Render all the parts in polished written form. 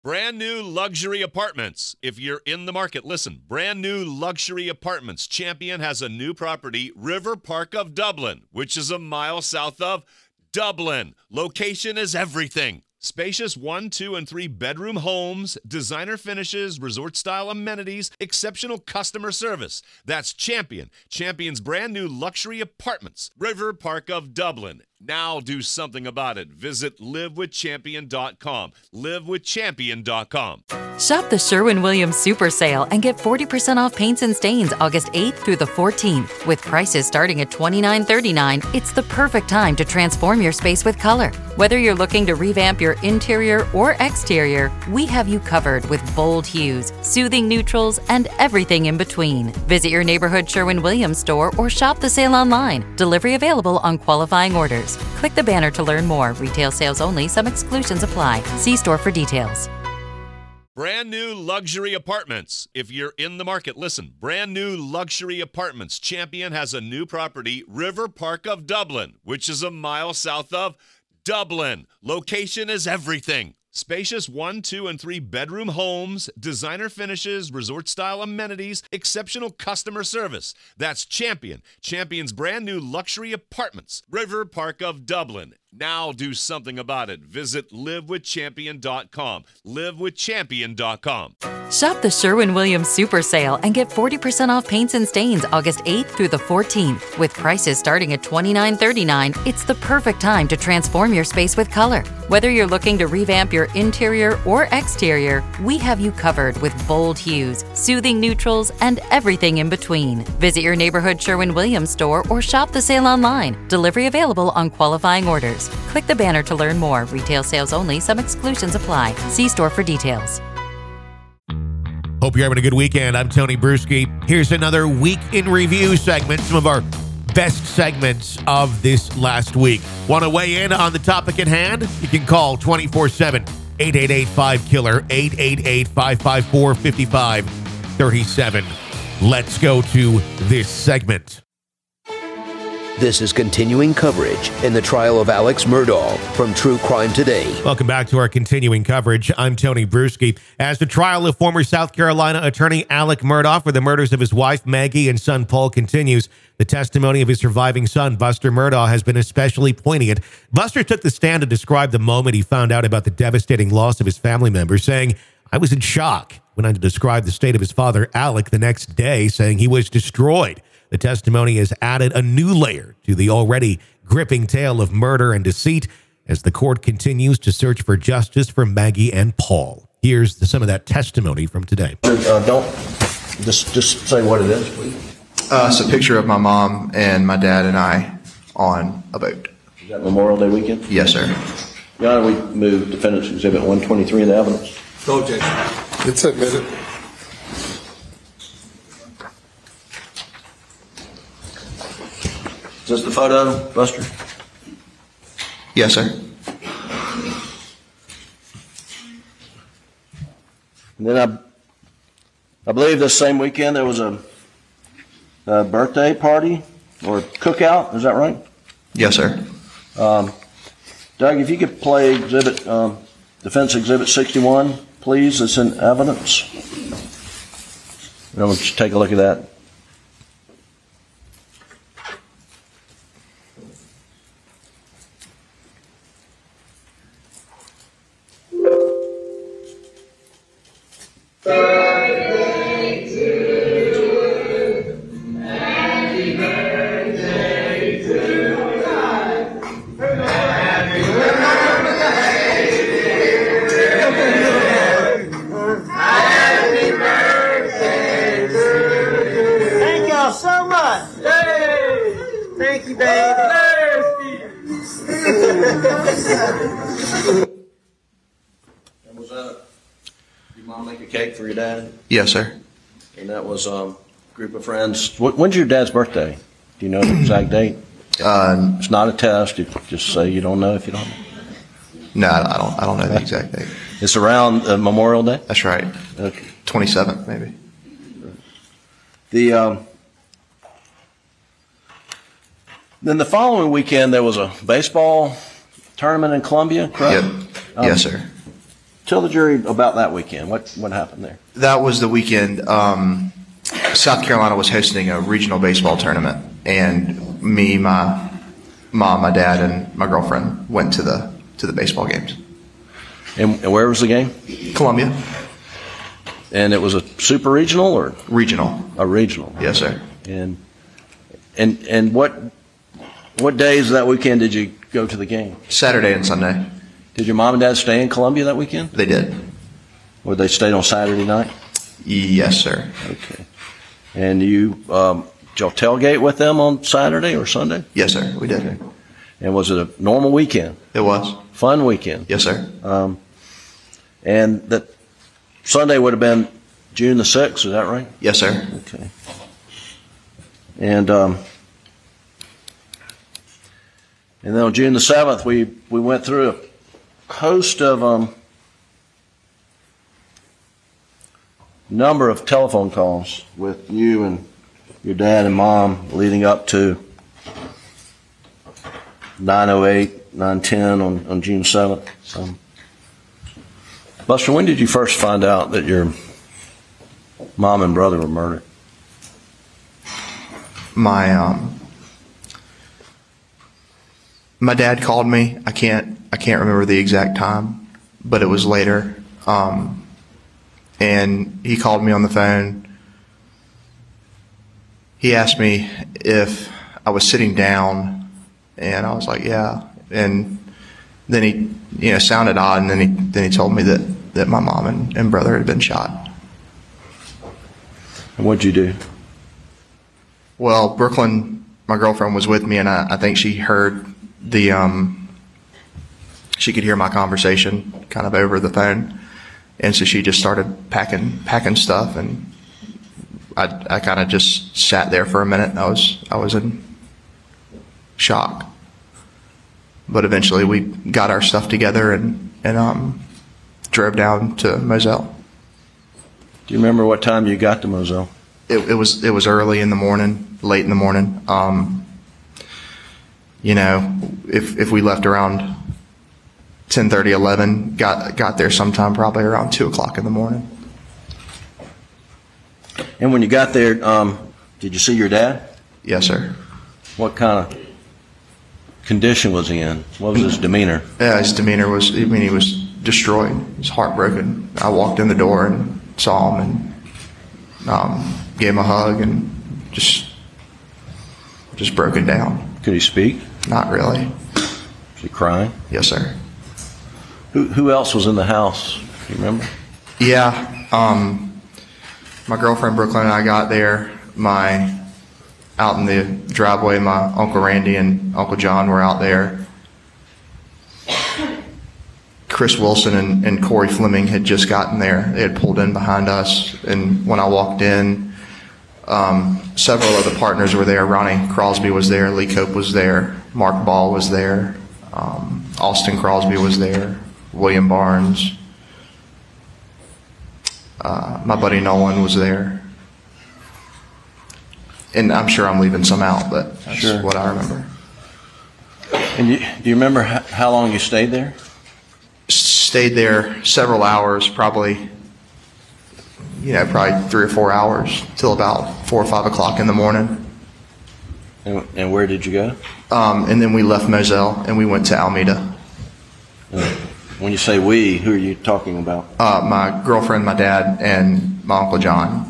Brand new luxury apartments. If you're in the market, listen. Brand new luxury apartments. Champion has a new property, River Park of Dublin, which is a mile south of Dublin. Location is everything. Spacious 1, 2, and 3 bedroom homes, designer finishes, resort-style amenities, exceptional customer service. That's Champion. Champion's brand new luxury apartments, River Park of Dublin. Now do something about it. Visit livewithchampion.com. Livewithchampion.com. Shop the Sherwin-Williams Super Sale and get 40% off paints and stains August 8th through the 14th. With prices starting at $29.39, it's the perfect time to transform your space with color. Whether you're looking to revamp your interior or exterior, we have you covered with bold hues, soothing neutrals, and everything in between. Visit your neighborhood Sherwin-Williams store or shop the sale online. Delivery available on qualifying orders. Click the banner to learn more. Retail sales only. Some exclusions apply. See store for details. Brand new luxury apartments. If you're in the market, listen. Brand new luxury apartments. Champion has a new property, River Park of Dublin, which is a mile south of Dublin. Location is everything. Spacious 1, 2, and 3 bedroom homes, designer finishes, resort-style amenities, exceptional customer service. That's Champion. Champion's brand new luxury apartments, River Park of Dublin. Now do something about it. Visit livewithchampion.com. Livewithchampion.com. Shop the Sherwin-Williams Super Sale and get 40% off paints and stains August 8th through the 14th. With prices starting at $29.39, it's the perfect time to transform your space with color. Whether you're looking to revamp your interior or exterior, we have you covered with bold hues, soothing neutrals, and everything in between. Visit your neighborhood Sherwin-Williams store or shop the sale online. Delivery available on qualifying orders. Click the banner to learn more. Retail sales only. Some exclusions apply. See store for details. Hope you're having a good weekend. I'm Tony Bruschi. Here's another Week in Review segment, some of our best segments of this last week. Want to weigh in on the topic at hand? You can call 24/7, 888-5KILLER, 888-554-5537. Let's go to this segment. This is continuing coverage in the trial of Alex Murdaugh from True Crime Today. Welcome back to our continuing coverage. I'm Tony Bruschi. As the trial of former South Carolina attorney Alex Murdaugh for the murders of his wife Maggie and son Paul continues, the testimony of his surviving son Buster Murdaugh has been especially poignant. Buster took the stand to describe the moment he found out about the devastating loss of his family member, saying, "I was in shock." Went on to describe the state of his father Alec the next day, saying he was destroyed. The testimony has added a new layer to the already gripping tale of murder and deceit as the court continues to search for justice for Maggie and Paul. Here's some of that testimony from today. Don't just say what it is, please. It's a picture of my mom and my dad and I on a boat. Is that Memorial Day weekend? Yes, sir. Your Honor, we move Defendant's Exhibit 123 in the evidence. Go, Jason. It's admitted. Is this the photo, Buster? Yes, sir. And then I believe this same weekend there was a birthday party or cookout. Is that right? Yes, sir. Doug, if you could play Defense Exhibit 61, please. It's in evidence. And we'll just take a look at that. Was that your mom make a cake for your dad? Yes, sir. And that was a group of friends. When's your dad's birthday? Do you know the exact date? It's not a test. You just say you don't know if you don't know. No, I don't know the exact date. It's around Memorial Day? That's right. Okay. 27th, maybe. Then the following weekend there was a baseball tournament in Columbia, correct? Yep. Yes, sir. Tell the jury about that weekend. What happened there? That was the weekend. South Carolina was hosting a regional baseball tournament, and me, my mom, my dad, and my girlfriend went to the baseball games. And where was the game? Columbia. And it was a super regional or Regional. a regional? Yes, sir. And what days of that weekend did you go to the game? Saturday and Sunday. Did your mom and dad stay in Columbia that weekend? They did. Or they stayed on Saturday night? Yes, sir. Okay. And did y'all tailgate with them on Saturday or Sunday? Yes, sir. We did. Okay. And was it a normal weekend? It was. Fun weekend? Yes, sir. And that Sunday would have been June the 6th, is that right? Yes, sir. Okay. And then on June the 7th, we went through a host of number of telephone calls with you and your dad and mom leading up to 9:08, 9:10 on June 7th. Buster, when did you first find out that your mom and brother were murdered? My dad called me. I can't remember the exact time, but it was later. And he called me on the phone. He asked me if I was sitting down, and I was like, yeah. And then he, sounded odd, and then he told me that my mom and brother had been shot. And what'd you do? Well, Brooklyn, my girlfriend, was with me, and I think she heard she could hear my conversation kind of over the phone, and so she just started packing stuff, and I kind of just sat there for a minute. I was in shock, but eventually we got our stuff together and drove down to Moselle. Do you remember what time you got to Moselle? It was early in the morning, late in the morning. If we left around 10:30, 11, got there sometime probably around 2 o'clock in the morning. And when you got there, did you see your dad? Yes, sir. What kind of condition was he in? What was his demeanor? Yeah, his demeanor was, he was destroyed. He was heartbroken. I walked in the door and saw him and gave him a hug and just broken down. Could he speak? Not really. Was he crying? Yes, sir. Who else was in the house? Do you remember? Yeah. My girlfriend Brooklyn and I got there. Out in the driveway, my Uncle Randy and Uncle John were out there. Chris Wilson and Corey Fleming had just gotten there. They had pulled in behind us, and when I walked in, several of the partners were there. Ronnie Crosby was there, Lee Cope was there, Mark Ball was there, Austin Crosby was there, William Barnes, my buddy Nolan was there. And I'm sure I'm leaving some out, but that's sure. What I remember. And do you remember how long you stayed there? Stayed there several hours, probably 3 or 4 hours, till about 4 or 5 o'clock in the morning. And where did you go? And then we left Moselle and we went to Alameda. When you say we, who are you talking about? My girlfriend, my dad, and my Uncle John.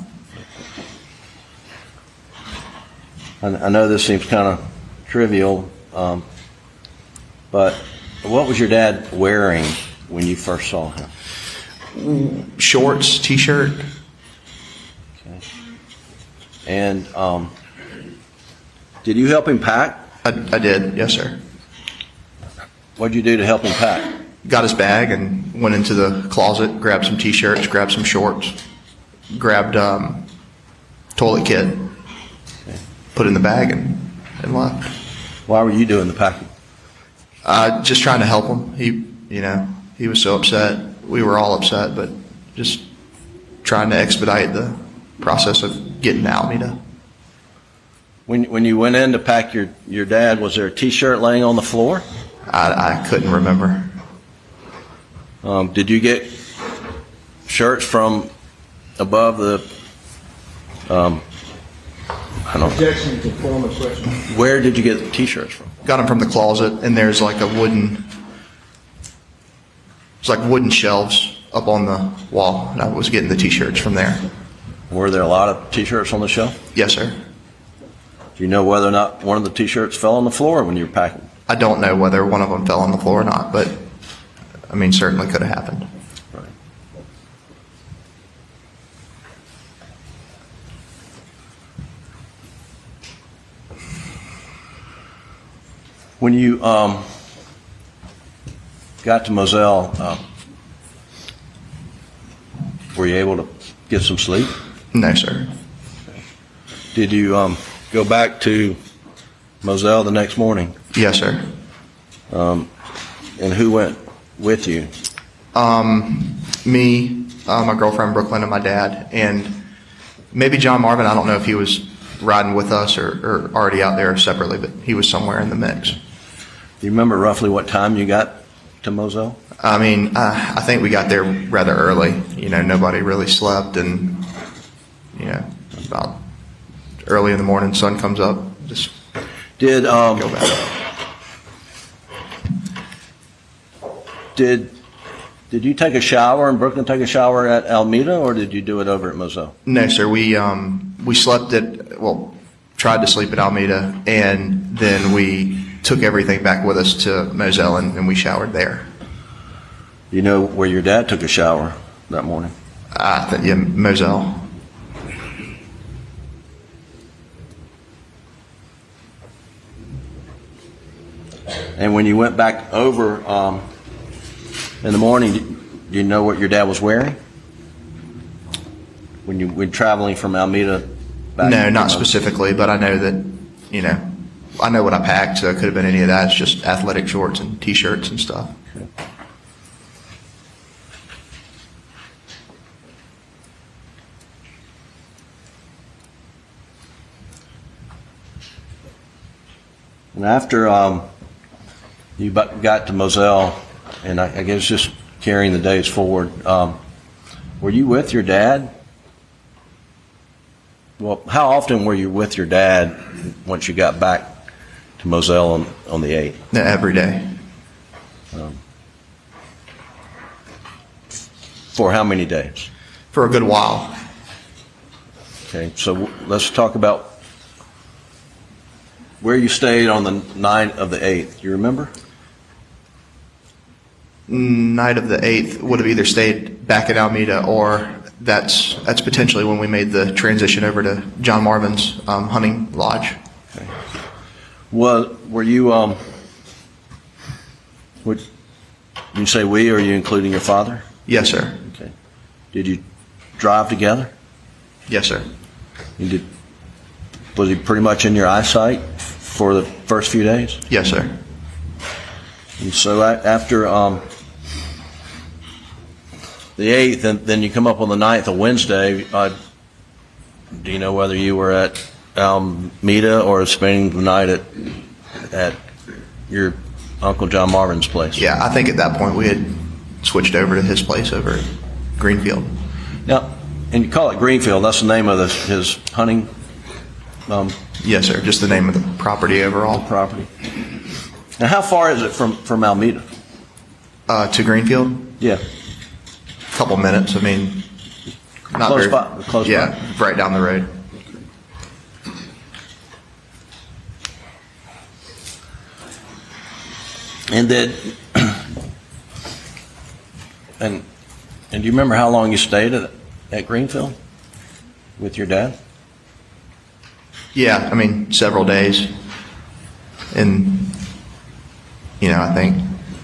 I know this seems kind of trivial, but what was your dad wearing when you first saw him? Shorts, T-shirt. Okay. And did you help him pack? I did, yes, sir. What did you do to help him pack? Got his bag and went into the closet, grabbed some T-shirts, grabbed some shorts, grabbed toilet kit, put it in the bag and left. Why were you doing the packing? Just trying to help him. He was so upset. We were all upset, but just trying to expedite the process of getting to Alameda. When you went in to pack your dad, was there a T-shirt laying on the floor? I couldn't remember. Did you get shirts from above the, I don't know. Objection to formal question. Where did you get the T-shirts from? Got them from the closet, and there's like a wooden, it's like wooden shelves up on the wall, and I was getting the T-shirts from there. Were there a lot of T-shirts on the shelf? Yes, sir. Do you know whether or not one of the T-shirts fell on the floor when you were packing? I don't know whether one of them fell on the floor or not, but I mean, certainly could have happened. Right. When you got to Moselle, were you able to get some sleep? No, sir. Did you go back to Moselle the next morning? Yes, sir. And who went with you? Me, my girlfriend Brooklyn, and my dad, and maybe John Marvin. I don't know if he was riding with us or already out there separately, but he was somewhere in the mix. Do you remember roughly what time you got to Moselle? I mean, I think we got there rather early. You know, nobody really slept, and you know, about early in the morning, sun comes up. Just Did go back. Did you take a shower and Brooklyn take a shower at Almeda, or did you do it over at Moselle? No, sir. We slept at, well, tried to sleep at Almeda, and then we took everything back with us to Moselle, and we showered there. You know where your dad took a shower that morning? Yeah, Moselle. And when you went back over in the morning, do you know what your dad was wearing? When you were traveling from Almeda back? No, not specifically, but I know that, you know, I know what I packed, so it could have been any of that. It's just athletic shorts and T-shirts and stuff. Okay. And after you got to Moselle, and I guess just carrying the days forward, were you with your dad? Well, how often were you with your dad once you got back to Moselle on the 8th? No, every day. For how many days? For a good while. Okay, so let's talk about where you stayed on the night of the 8th. Do you remember? Night of the 8th would have either stayed back at Almeda, or that's potentially when we made the transition over to John Marvin's hunting lodge. Okay. Were you, would you say we, or are you including your father? Yes, sir. Okay. Did you drive together? Yes, sir. Was he pretty much in your eyesight for the first few days? Yes, sir. And so after the 8th, and then you come up on the 9th, a Wednesday, do you know whether you were at Almeda or spending the night at your Uncle John Marvin's place? Yeah, I think at that point we had switched over to his place over at Greenfield. Now, and you call it Greenfield, that's the name of his hunting Yes, sir. Just the name of the property overall. property. Now, how far is it from Almeda? To Greenfield? Yeah. A couple minutes. I mean, not Close very. by, close yeah, by. right down the road. And then, and do you remember how long you stayed at Greenfield with your dad? Yeah, I mean, several days. And, you know, I think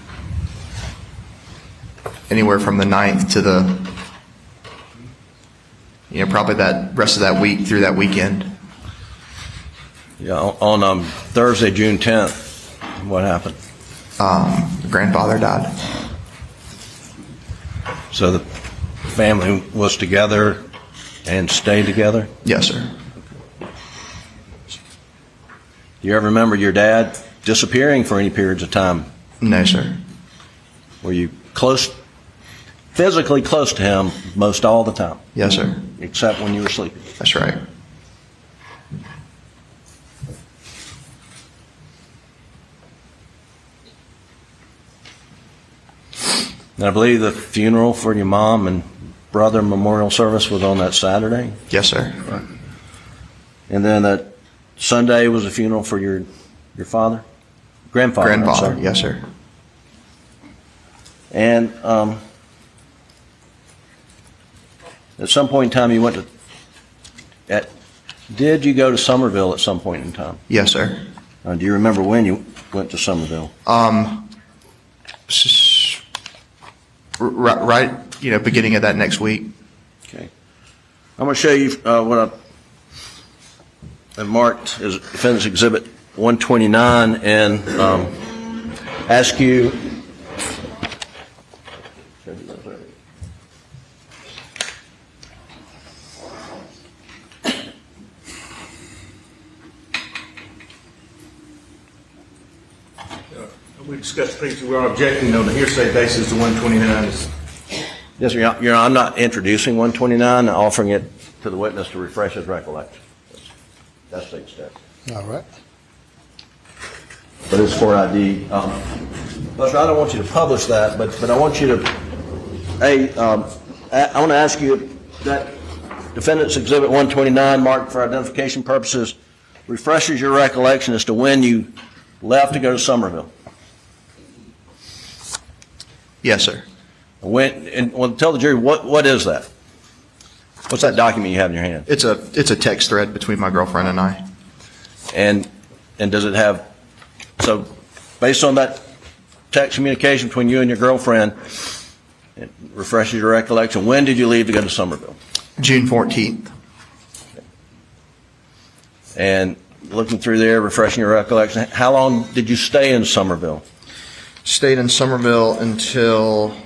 anywhere from the 9th to the, you know, probably that rest of that week through that weekend. Yeah, on Thursday, June 10th, what happened? Grandfather died. So the family was together and stayed together? Yes, sir. Do you ever remember your dad disappearing for any periods of time? No, sir. Were you close physically close to him most all the time, Yes, sir. except when you were sleeping. That's right. And I believe the funeral for your mom and brother memorial service was on that Saturday. Yes, sir. And then that Sunday was a funeral for your father? Grandfather. I'm Grandfather. sorry. Yes, sir. And at some point in time, you went to. Did you go to Somerville at some point in time? Yes, sir. Do you remember when you went to Somerville? Right, beginning of that next week. Okay. I'm going to show you what I've marked as Defendant's Exhibit 129 and ask you. We discussed previously, we are objecting on the hearsay basis to 129. Yes, Your Honor, I'm not introducing 129, I'm offering it to the witness to refresh his recollection. That's the extent. All right. But it's for ID. Buster, I don't want you to publish that, but I want you to, I want to ask you that Defendant's Exhibit 129, marked for identification purposes, refreshes your recollection as to when you left to go to Somerville. Yes, sir. Tell the jury, what is that? What's that document you have in your hand? It's a text thread between my girlfriend and I. And does it have, so based on that text communication between you and your girlfriend, it refreshes your recollection, when did you leave to go to Somerville? June 14th. And looking through there, refreshing your recollection, how long did you stay in Somerville? Stayed in Somerville until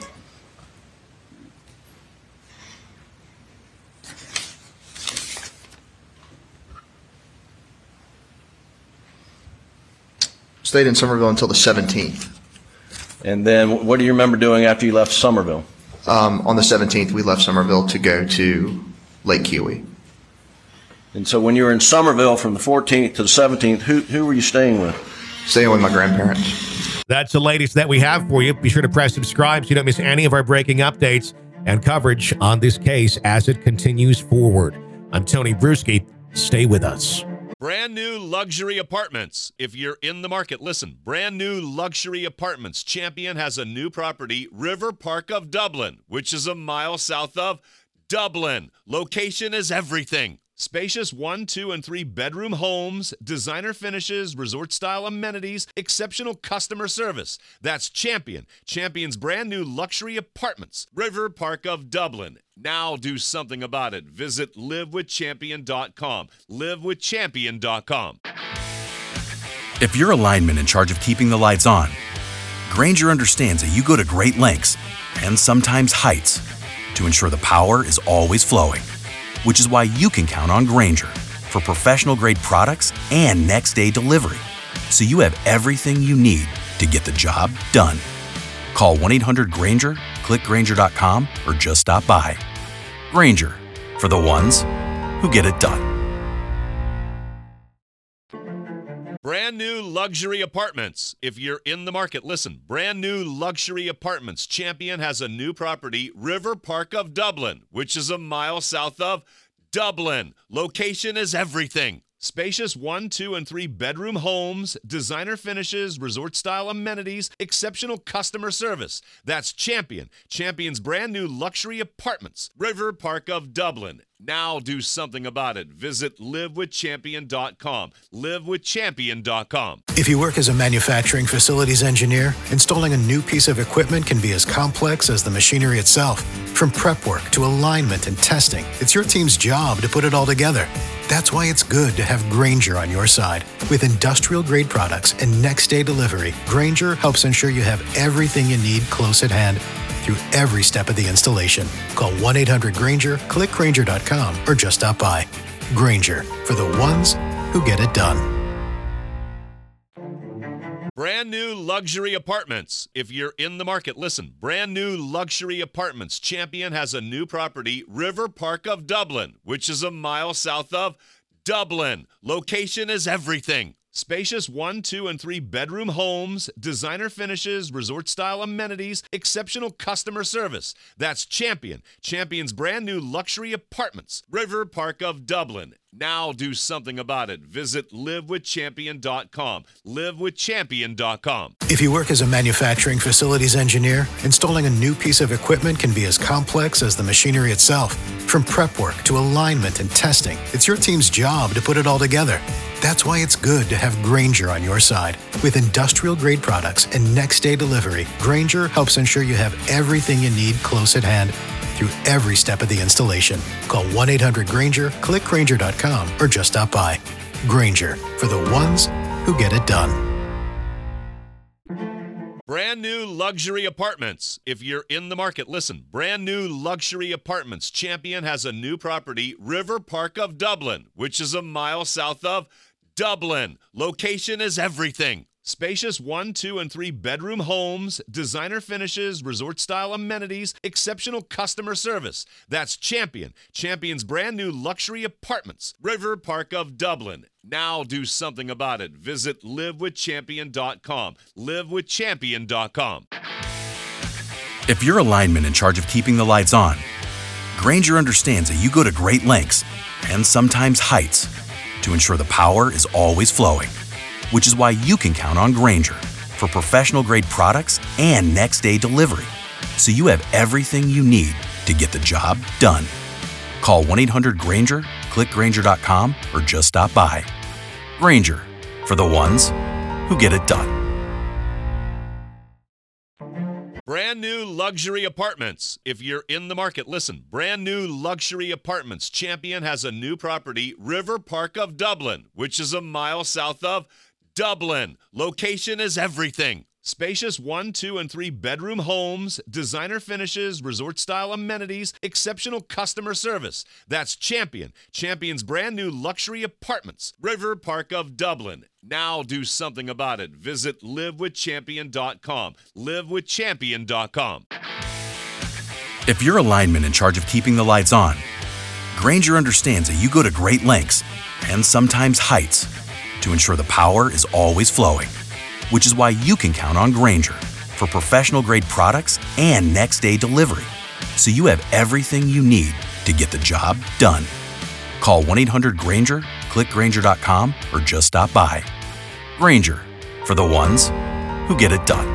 the 17th. And then what do you remember doing after you left Somerville? On the 17th, we left Somerville to go to Lake Huey. And so when you were in Somerville from the 14th to the 17th, who were you staying with? Staying with my grandparents. That's the latest that we have for you. Be sure to press subscribe so you don't miss any of our breaking updates and coverage on this case as it continues forward. I'm Tony Bruschi. Stay with us. Brand new luxury apartments. If you're in the market, listen. Brand new luxury apartments. Champion has a new property, River Park of Dublin, which is a mile south of Dublin. Location is everything. Spacious 1, 2, and 3 bedroom homes, designer finishes, resort-style amenities, exceptional customer service. That's Champion. Champion's brand new luxury apartments. River Park of Dublin. Now do something about it. Visit livewithchampion.com. Livewithchampion.com. If you're a lineman in charge of keeping the lights on, Grainger understands that you go to great lengths and sometimes heights to ensure the power is always flowing. Which is why you can count on Grainger for professional-grade products and next-day delivery, so you have everything you need to get the job done. Call 1-800-GRAINGER, click Grainger.com, or just stop by. Grainger, for the ones who get it done. Brand new luxury apartments. If you're in the market, listen. Brand new luxury apartments. Champion has a new property, River Park of Dublin, which is a mile south of Dublin. Location is everything. Spacious 1, 2, and 3 bedroom homes, designer finishes, resort-style amenities, exceptional customer service. That's Champion. Champion's brand new luxury apartments. River Park of Dublin. Now do something about it. Visit livewithchampion.com. Livewithchampion.com. If you work as a manufacturing facilities engineer, installing a new piece of equipment can be as complex as the machinery itself. From prep work to alignment and testing, it's your team's job to put it all together. That's why it's good to have Grainger on your side. With industrial-grade products and next-day delivery, Grainger helps ensure you have everything you need close at hand through every step of the installation. Call 1-800-GRAINGER, click Grainger.com, or just stop by. Grainger, for the ones who get it done. Brand new luxury apartments. If you're in the market, listen. Brand new luxury apartments. Champion has a new property, River Park of Dublin, which is a mile south of Dublin. Location is everything. Spacious 1, 2, and 3 bedroom homes, designer finishes, resort-style amenities, exceptional customer service. That's Champion. Champion's brand new luxury apartments, River Park of Dublin. Now do something about it. Visit livewithchampion.com. Livewithchampion.com. If you work as a manufacturing facilities engineer, installing a new piece of equipment can be as complex as the machinery itself. From prep work to alignment and testing, it's your team's job to put it all together. That's why it's good to have Grainger on your side. With industrial-grade products and next-day delivery, Grainger helps ensure you have everything you need close at hand through every step of the installation. Call 1-800-GRAINGER, click Grainger.com, or just stop by. Grainger, for the ones who get it done. Brand new luxury apartments. If you're in the market, listen. Brand new luxury apartments. Champion has a new property, River Park of Dublin, which is a mile south of Dublin. Location is everything. Spacious 1, 2, and 3 bedroom homes, designer finishes, resort-style amenities, exceptional customer service. That's Champion. Champion's brand new luxury apartments, River Park of Dublin. Now do something about it. Visit livewithchampion.com. Livewithchampion.com. If you're a lineman in charge of keeping the lights on, Grainger understands that you go to great lengths and sometimes heights to ensure the power is always flowing. Which is why you can count on Grainger for professional-grade products and next-day delivery, so you have everything you need to get the job done. Call 1-800-GRAINGER, click Grainger.com, or just stop by. Grainger, for the ones who get it done. Brand new luxury apartments. If you're in the market, listen. Brand new luxury apartments. Champion has a new property, River Park of Dublin, which is a mile south of Dublin. Location is everything. Spacious 1, 2, and 3 bedroom homes, designer finishes, resort-style amenities, exceptional customer service. That's Champion. Champion's brand new luxury apartments, River Park of Dublin. Now do something about it. Visit livewithchampion.com. Livewithchampion.com. If you're a lineman in charge of keeping the lights on, Grainger understands that you go to great lengths and sometimes heights to ensure the power is always flowing. Which is why you can count on Grainger for professional-grade products and next-day delivery, so you have everything you need to get the job done. Call 1-800-GRAINGER, click Grainger.com, or just stop by. Grainger, for the ones who get it done.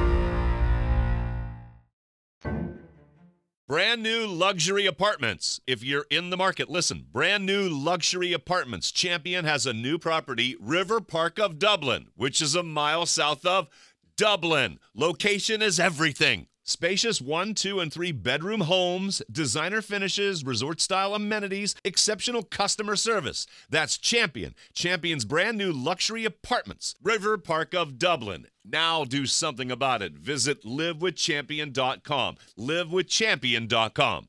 Brand new luxury apartments. If you're in the market, listen. Brand new luxury apartments. Champion has a new property, River Park of Dublin, which is a mile south of Dublin. Location is everything. Spacious 1, 2, and 3 bedroom homes, designer finishes, resort-style amenities, exceptional customer service. That's Champion. Champion's brand new luxury apartments, River Park of Dublin. Now do something about it. Visit livewithchampion.com. Livewithchampion.com.